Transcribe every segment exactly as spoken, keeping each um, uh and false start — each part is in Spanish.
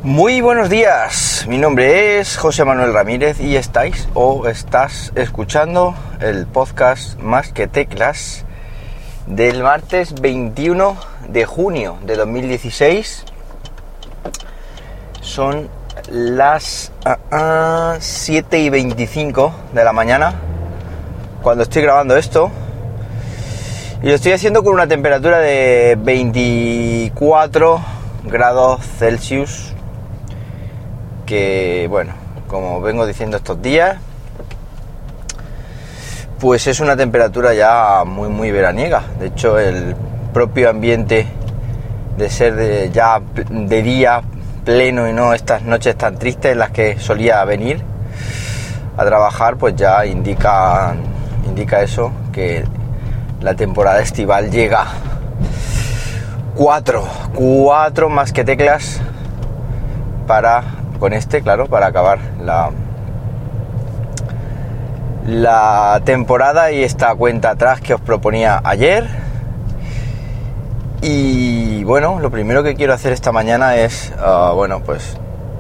Muy buenos días, mi nombre es José Manuel Ramírez y estáis o estás escuchando el podcast Más que Teclas del martes veintiuno de junio de dos mil dieciséis. Son las uh, uh, siete y veinticinco de la mañana cuando estoy grabando esto, y lo estoy haciendo con una temperatura de veinticuatro grados Celsius, que bueno, como vengo diciendo estos días, pues es una temperatura ya muy muy veraniega. De hecho, el propio ambiente de ser de, ya de día pleno y no estas noches tan tristes en las que solía venir a trabajar, pues ya indica indica eso, que la temporada estival llega. Cuatro, cuatro más que teclas para, con este, claro, para acabar la, la temporada y esta cuenta atrás que os proponía ayer. Y bueno, lo primero que quiero hacer esta mañana es, uh, bueno, pues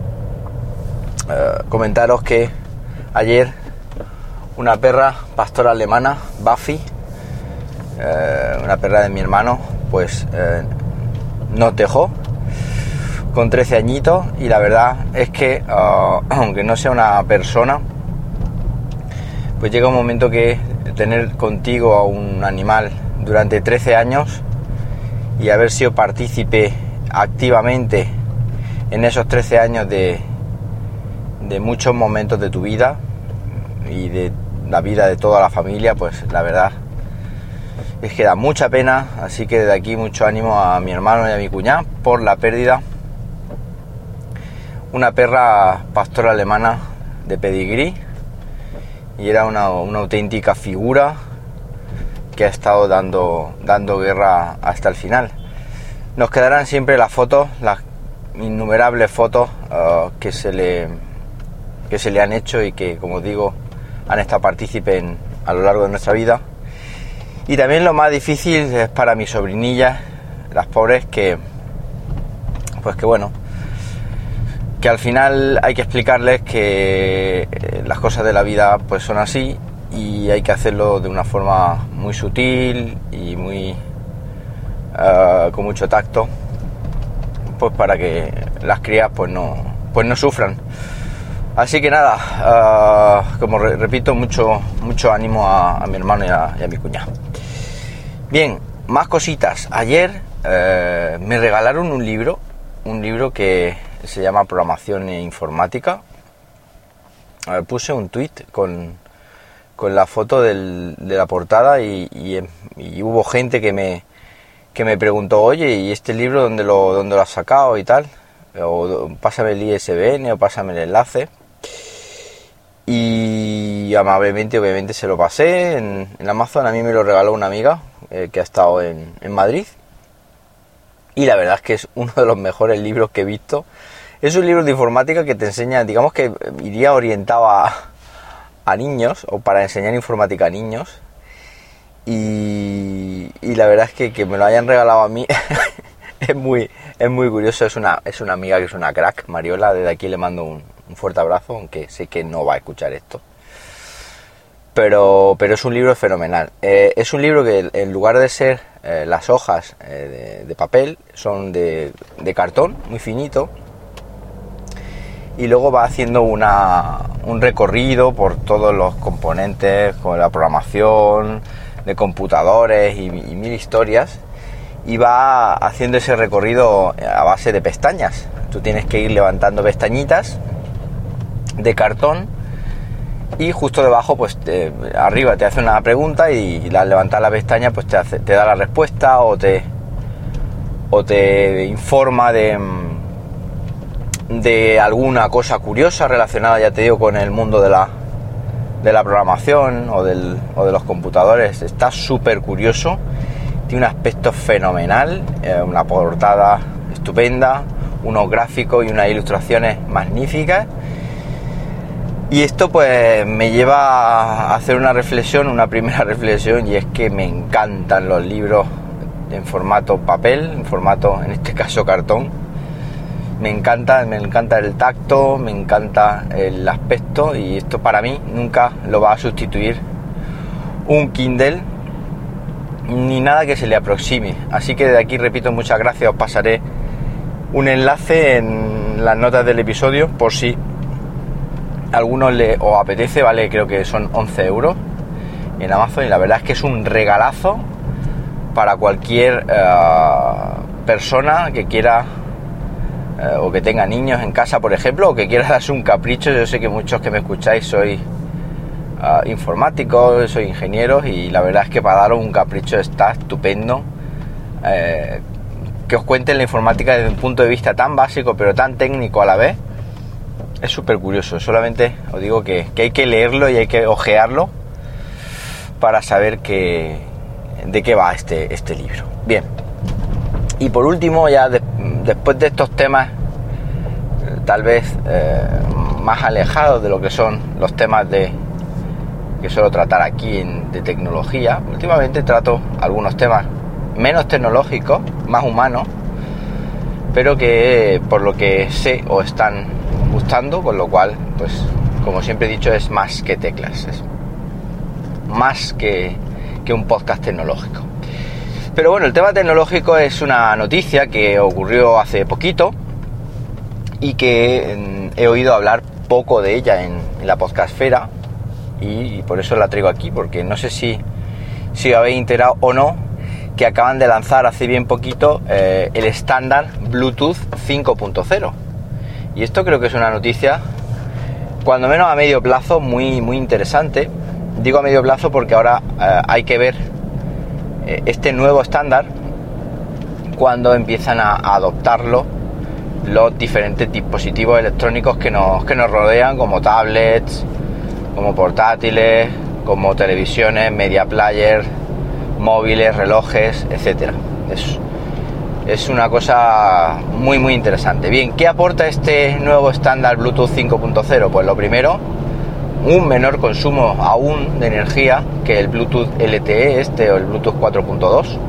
uh, comentaros que ayer una perra pastora alemana, Buffy, uh, una perra de mi hermano, pues uh, nos dejó con trece añitos, y la verdad es que uh, aunque no sea una persona, pues llega un momento que tener contigo a un animal durante trece años y haber sido partícipe activamente en esos trece años de, de muchos momentos de tu vida y de la vida de toda la familia, pues la verdad es que da mucha pena. Así que desde aquí mucho ánimo a mi hermano y a mi cuñada por la pérdida. Una perra pastora alemana de pedigrí, y era una, una auténtica figura que ha estado dando, dando guerra hasta el final. Nos quedarán siempre las fotos, las innumerables fotos uh, que se le que se le han hecho y que, como digo, han estado partícipes en, a lo largo de nuestra vida. Y también lo más difícil es para mis sobrinillas, las pobres, que pues que bueno, que al final hay que explicarles que las cosas de la vida pues son así, y hay que hacerlo de una forma muy sutil y muy uh, con mucho tacto, pues para que las crías pues no pues no sufran. Así que nada, uh, como re- repito, mucho mucho ánimo a, a mi hermano y a, y a mi cuñada. Bien, más cositas. Ayer uh, me regalaron un libro, un libro que se llama Programación e Informática. Uh, puse un tweet con con la foto del, de la portada y, y, y hubo gente que me que me preguntó, oye, ¿y este libro dónde lo dónde lo has sacado y tal? O pásame el I S B N o pásame el enlace. Y amablemente, obviamente, se lo pasé en, en Amazon. A mí me lo regaló una amiga eh, que ha estado en, en Madrid, y la verdad es que es uno de los mejores libros que he visto. Es un libro de informática que te enseña, digamos que iría orientado a a niños, o para enseñar informática a niños, y, y la verdad es que que me lo hayan regalado a mí es muy es muy curioso. Es una es una amiga que es una crack, Mariola. Desde aquí le mando un, un fuerte abrazo, aunque sé que no va a escuchar esto, pero pero es un libro fenomenal. Eh, es un libro que, en lugar de ser eh, las hojas eh, de, de papel, son de, de cartón muy finito, y luego va haciendo una, un recorrido por todos los componentes, con la programación de computadores y, y mil historias, y va haciendo ese recorrido a base de pestañas. Tú tienes que ir levantando pestañitas de cartón, y justo debajo, pues te, arriba te hace una pregunta, y al levantar la pestaña pues te, hace, te da la respuesta, o te, o te informa de... de alguna cosa curiosa relacionada, ya te digo, con el mundo de la de la programación o del o de los computadores. Está súper curioso, tiene un aspecto fenomenal, eh, una portada estupenda, unos gráficos y unas ilustraciones magníficas. Y esto pues me lleva a hacer una reflexión, una primera reflexión, y es que me encantan los libros en formato papel, en formato, en este caso, cartón. me encanta, me encanta el tacto, me encanta el aspecto, y esto para mí nunca lo va a sustituir un Kindle ni nada que se le aproxime. Así que de aquí, repito, muchas gracias. Os pasaré un enlace en las notas del episodio por si a algunos le, os apetece, vale, creo que son once euros en Amazon, y la verdad es que es un regalazo para cualquier uh, persona que quiera uh, o que tenga niños en casa, por ejemplo, o que quiera darse un capricho. Yo sé que muchos que me escucháis sois uh, informáticos, sois ingenieros, y la verdad es que para daros un capricho está estupendo. Eh, que os cuenten la informática desde un punto de vista tan básico pero tan técnico a la vez, es súper curioso. Solamente os digo que, que hay que leerlo y hay que ojearlo para saber que, de qué va este, este libro. Bien, y por último, ya de, después de estos temas tal vez eh, más alejados de lo que son los temas de que suelo tratar aquí en, de tecnología, últimamente trato algunos temas menos tecnológicos, más humanos, pero que por lo que sé os están gustando, con lo cual, pues como siempre he dicho, es más que teclas, es más que, que un podcast tecnológico. Pero bueno, el tema tecnológico es una noticia que ocurrió hace poquito y que he oído hablar poco de ella en, en la podcastfera, y, y por eso la traigo aquí, porque no sé si, si os habéis enterado o no que acaban de lanzar hace bien poquito eh, el estándar Bluetooth cinco punto cero, y esto creo que es una noticia, cuando menos a medio plazo, muy, muy interesante. Digo a medio plazo porque ahora eh, hay que ver eh, este nuevo estándar cuando empiezan a, a adoptarlo los diferentes dispositivos electrónicos que nos, que nos rodean, como tablets, como portátiles, como televisiones, media player, móviles, relojes, etcétera. Es, es una cosa muy muy interesante. Bien, ¿qué aporta este nuevo estándar Bluetooth cinco punto cero? Pues lo primero, un menor consumo aún de energía que el Bluetooth L T E este o el Bluetooth cuatro punto dos,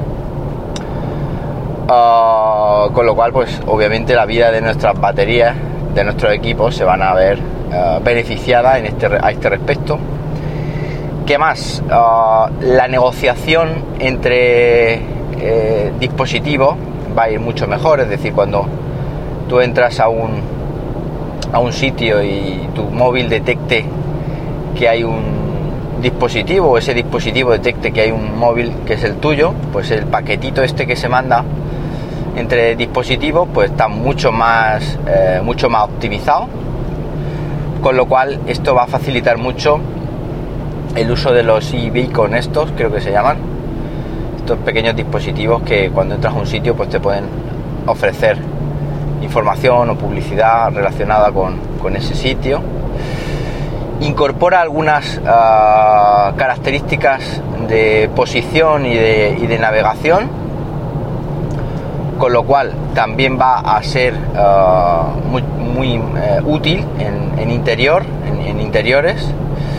uh, con lo cual, pues obviamente la vida de nuestras baterías, de nuestros equipos, se van a ver uh, beneficiadas en este, a este respecto. ¿Qué más? Uh, la negociación entre eh, dispositivos va a ir mucho mejor, es decir, cuando tú entras a un a un sitio y tu móvil detecte que hay un dispositivo, o ese dispositivo detecte que hay un móvil que es el tuyo, pues el paquetito este que se manda entre dispositivos pues está mucho más eh, mucho más optimizado, con lo cual esto va a facilitar mucho el uso de los e-beacon, estos creo que se llaman, estos pequeños dispositivos que cuando entras a un sitio pues te pueden ofrecer información o publicidad relacionada con, con ese sitio. Incorpora algunas uh, características de posición y de, y de navegación, con lo cual también va a ser uh, muy, muy uh, útil en, en interior, en, en interiores,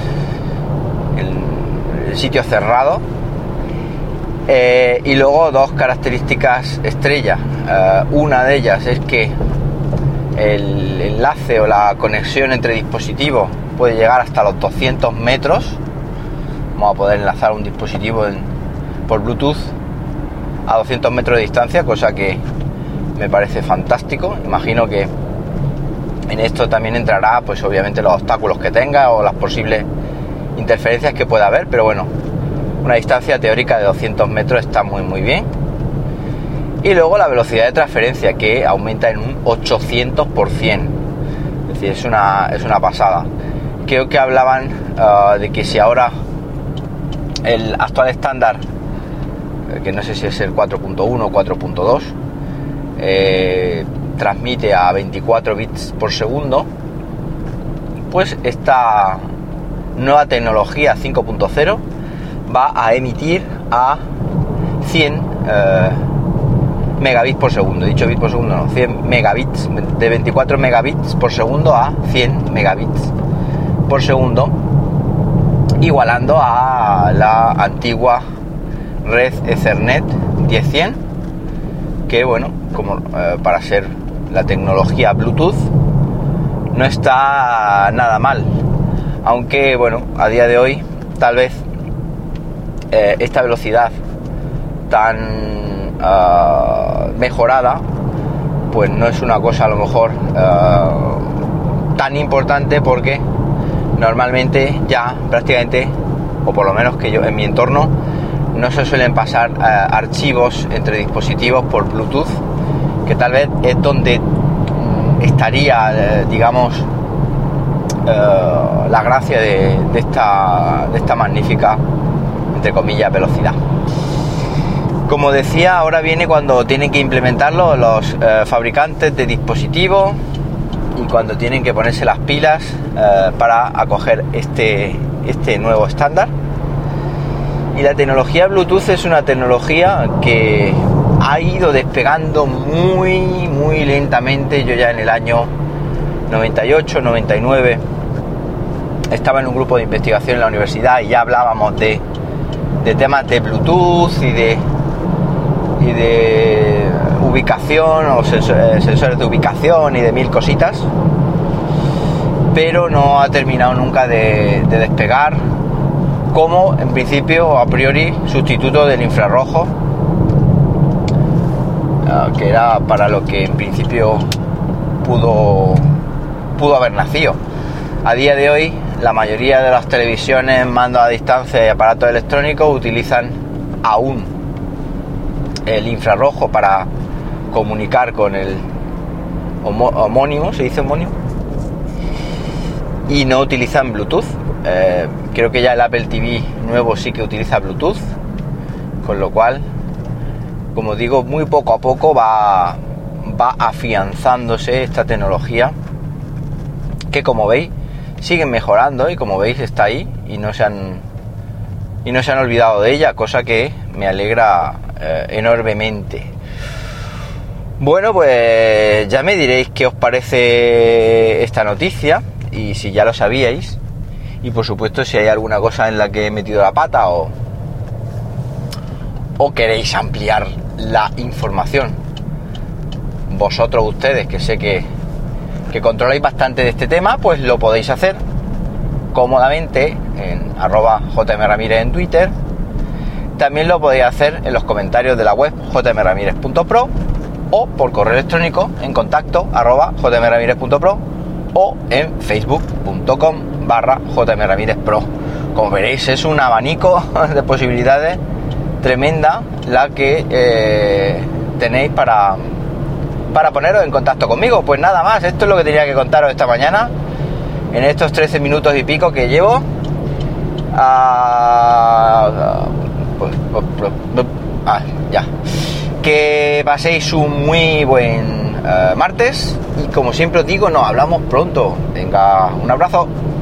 en, en sitios cerrados. Eh, y luego dos características estrella. Uh, una de ellas es que el enlace o la conexión entre dispositivos puede llegar hasta los doscientos metros. Vamos a poder enlazar un dispositivo en, por Bluetooth a doscientos metros de distancia, cosa que me parece fantástico. Imagino que en esto también entrará, pues obviamente, los obstáculos que tenga o las posibles interferencias que pueda haber, pero bueno, una distancia teórica de doscientos metros está muy muy bien. Y luego la velocidad de transferencia, que aumenta en un ochocientos por ciento, es decir, es una, es una pasada. Creo que hablaban uh, de que si ahora el actual estándar, que no sé si es el cuatro punto uno o cuatro punto dos, eh, transmite a veinticuatro bits por segundo, pues esta nueva tecnología cinco punto cero va a emitir a cien eh, megabits por segundo. Dicho bits por segundo, no, cien megabits, de veinticuatro megabits por segundo a cien megabits por segundo, igualando a la antigua red Ethernet diez cien, que bueno, como eh, para ser la tecnología Bluetooth no está nada mal, aunque bueno, a día de hoy tal vez eh, esta velocidad tan uh, mejorada pues no es una cosa a lo mejor uh, tan importante, porque normalmente ya prácticamente, o por lo menos que yo en mi entorno, no se suelen pasar uh, archivos entre dispositivos por Bluetooth, que tal vez es donde estaría, eh, digamos, eh, la gracia de, de, esta, de esta magnífica, entre comillas, velocidad. Como decía, ahora viene cuando tienen que implementarlo los eh, fabricantes de dispositivos y cuando tienen que ponerse las pilas eh, para acoger este, este nuevo estándar. Y la tecnología Bluetooth es una tecnología que ha ido despegando muy, muy lentamente. Yo ya en el año noventa y ocho, noventa y nueve estaba en un grupo de investigación en la universidad y ya hablábamos de, de temas de Bluetooth y de, y de ubicación o sensores, sensores de ubicación y de mil cositas, pero no ha terminado nunca de, de despegar como, en principio, a priori, sustituto del infrarrojo, que era para lo que en principio pudo, pudo haber nacido. A día de hoy, la mayoría de las televisiones, mandos a distancia y aparatos electrónicos utilizan aún el infrarrojo para comunicar con el homónimo, se dice homónimo, y no utilizan Bluetooth. Eh, creo que ya el Apple T V nuevo sí que utiliza Bluetooth, con lo cual, como digo, muy poco a poco va, va afianzándose esta tecnología, que como veis siguen mejorando y como veis está ahí y no se han y no se han olvidado de ella, cosa que me alegra eh, enormemente. Bueno, pues ya me diréis qué os parece esta noticia y si ya lo sabíais, y por supuesto si hay alguna cosa en la que he metido la pata o o queréis ampliar la información. Vosotros, ustedes, que sé que, que controláis bastante de este tema, pues lo podéis hacer cómodamente en arroba jmramírez en Twitter. También lo podéis hacer en los comentarios de la web j m ramírez punto pro o por correo electrónico en contacto arroba j m ramírez punto pro o en facebook punto com barra j m ramírez pro. Como veréis, es un abanico de posibilidades tremenda la que eh, tenéis para, para poneros en contacto conmigo. Pues nada más, esto es lo que tenía que contaros esta mañana en estos trece minutos y pico que llevo. Ah, pues, pues, pues, ah, ya. Que paséis un muy buen uh, martes y como siempre os digo, nos hablamos pronto. Venga, un abrazo.